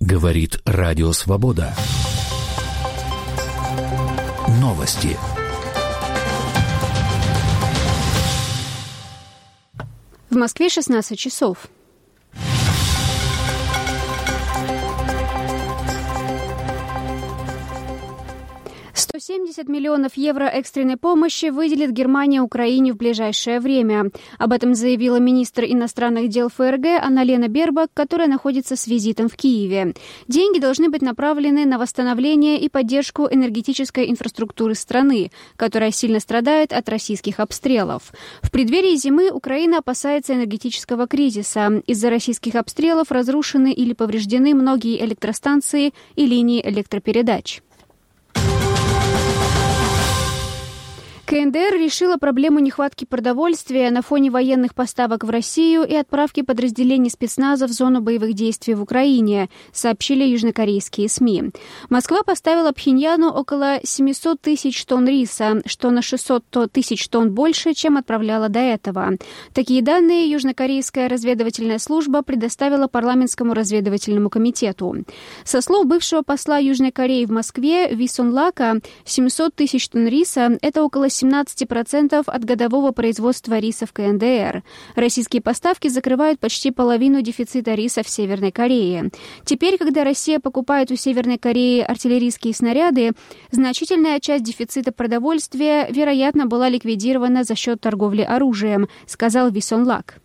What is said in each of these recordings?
Говорит Радио Свобода. Новости. В Москве 16 часов. $170 миллионов евро экстренной помощи выделит Германия Украине в ближайшее время. Об этом заявила министр иностранных дел ФРГ Анна-Лена Бербак, которая находится с визитом в Киеве. Деньги должны быть направлены на восстановление и поддержку энергетической инфраструктуры страны, которая сильно страдает от российских обстрелов. В преддверии зимы Украина опасается энергетического кризиса. Из-за российских обстрелов разрушены или повреждены многие электростанции и линии электропередач. КНДР решила проблему нехватки продовольствия на фоне военных поставок в Россию и отправки подразделений спецназа в зону боевых действий в Украине, сообщили южнокорейские СМИ. Москва поставила Пхеньяну около 700 тысяч тонн риса, что на 600 тысяч тонн больше, чем отправляла до этого. Такие данные южнокорейская разведывательная служба предоставила парламентскому разведывательному комитету. Со слов бывшего посла Южной Кореи в Москве Ви Сон Лака, 700 тысяч тонн риса – это около 17% от годового производства риса в КНДР. Российские поставки закрывают почти половину дефицита риса в Северной Корее. Теперь, когда Россия покупает у Северной Кореи артиллерийские снаряды, значительная часть дефицита продовольствия, вероятно, была ликвидирована за счет торговли оружием, сказал Ви Сон Лак.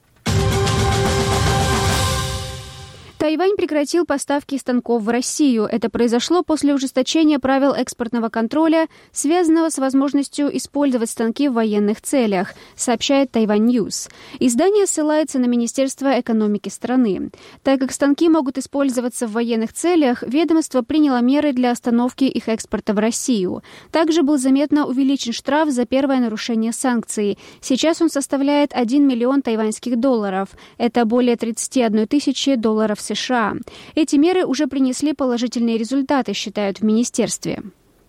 Тайвань прекратил поставки станков в Россию. Это произошло после ужесточения правил экспортного контроля, связанного с возможностью использовать станки в военных целях, сообщает Тайвань Ньюс. Издание ссылается на Министерство экономики страны. Так как станки могут использоваться в военных целях, ведомство приняло меры для остановки их экспорта в Россию. Также был заметно увеличен штраф за первое нарушение санкций. Сейчас он составляет $1 миллион тайваньских долларов. Это более 31 тысячи долларов США. Эти меры уже принесли положительные результаты, считают в министерстве.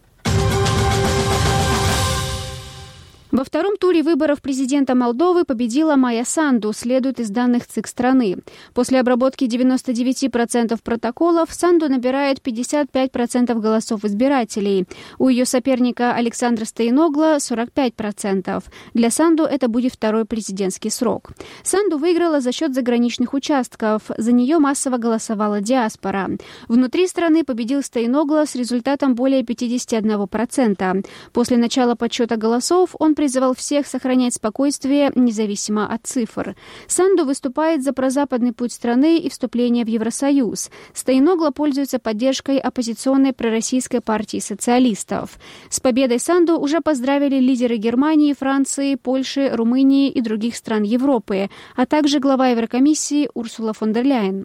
Во втором туре выборов президента Молдовы победила Майя Санду, следует из данных ЦИК страны. После обработки 99% протоколов Санду набирает 55% голосов избирателей. У ее соперника Александра Стоиногла 45%. Для Санду это будет второй президентский срок. Санду выиграла за счет заграничных участков. За нее массово голосовала диаспора. Внутри страны победил Стоиногла с результатом более 51%. После начала подсчета голосов он призывал всех сохранять спокойствие, независимо от цифр. Санду выступает за прозападный путь страны и вступление в Евросоюз. Стоиногла пользуется поддержкой оппозиционной пророссийской партии социалистов. С победой Санду уже поздравили лидеры Германии, Франции, Польши, Румынии и других стран Европы, а также глава Еврокомиссии Урсула фон дер Ляйен.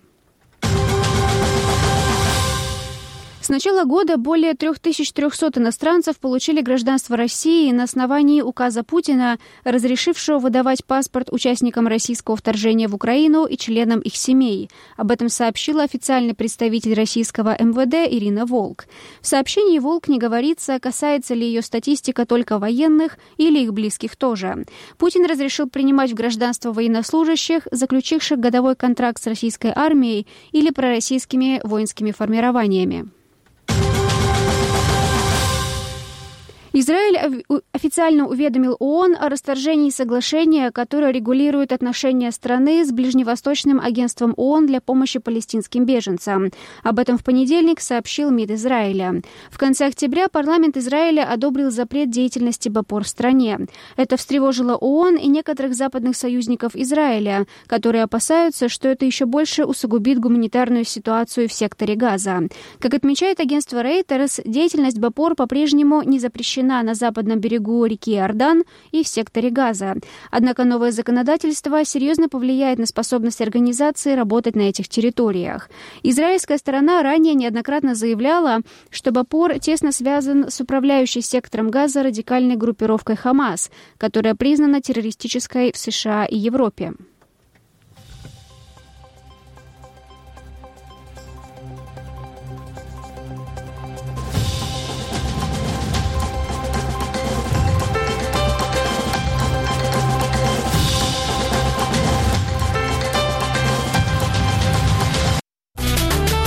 С начала года более 3300 иностранцев получили гражданство России на основании указа Путина, разрешившего выдавать паспорт участникам российского вторжения в Украину и членам их семей. Об этом сообщила официальный представитель российского МВД Ирина Волк. В сообщении Волк не говорится, касается ли ее статистика только военных или их близких тоже. Путин разрешил принимать в гражданство военнослужащих, заключивших годовой контракт с российской армией или пророссийскими воинскими формированиями. Израиль официально уведомил ООН о расторжении соглашения, которое регулирует отношения страны с Ближневосточным агентством ООН для помощи палестинским беженцам. Об этом в понедельник сообщил МИД Израиля. В конце октября парламент Израиля одобрил запрет деятельности БАПОР в стране. Это встревожило ООН и некоторых западных союзников Израиля, которые опасаются, что это еще больше усугубит гуманитарную ситуацию в секторе Газа. Как отмечает агентство Reuters, деятельность БАПОР по-прежнему не запрещена на западном берегу реки Иордан и в секторе Газа. Однако новое законодательство серьезно повлияет на способность организации работать на этих территориях. Израильская сторона ранее неоднократно заявляла, что БАПОР тесно связан с управляющей сектором Газа радикальной группировкой Хамас, которая признана террористической в США и Европе.